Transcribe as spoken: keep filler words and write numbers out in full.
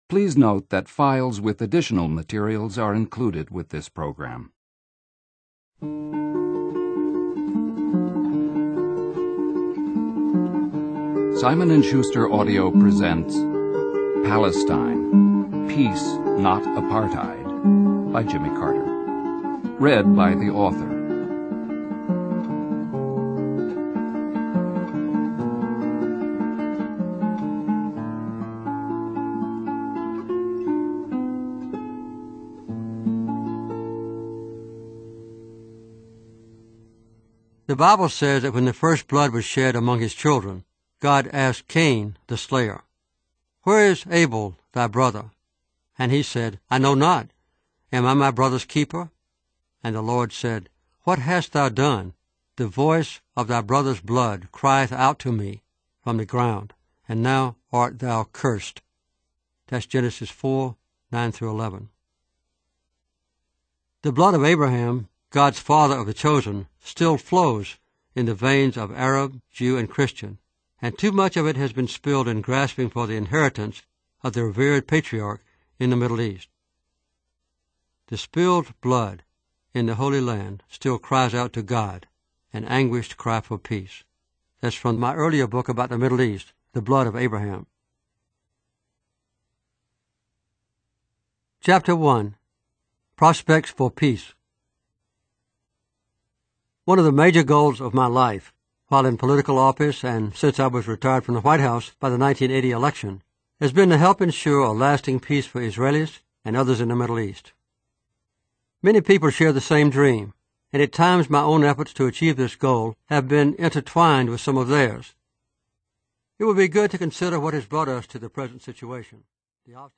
Please note that files with additional materials are included with this program. Simon and Schuster Audio presents Palestine, Peace, Not Apartheid by Jimmy Carter. Read by the author. The Bible says that when the first blood was shed among his children, God asked Cain, the slayer, "Where is Abel, thy brother?" And he said, "I know not. Am I my brother's keeper?" And the Lord said, "What hast thou done? The voice of thy brother's blood crieth out to me from the ground, and now art thou cursed." That's Genesis four, nine through eleven. The blood of Abraham, God's father of the chosen, still flows in the veins of Arab, Jew, and Christian, and too much of it has been spilled in grasping for the inheritance of the revered patriarch in the Middle East. The spilled blood in the Holy Land still cries out to God, an anguished cry for peace. That's from my earlier book about the Middle East, The Blood of Abraham. Chapter one. Prospects for Peace. One of the major goals of my life, while in political office and since I was retired from the White House by the nineteen eighty election, has been to help ensure a lasting peace for Israelis and others in the Middle East. Many people share the same dream, and at times my own efforts to achieve this goal have been intertwined with some of theirs. It would be good to consider what has brought us to the present situation. The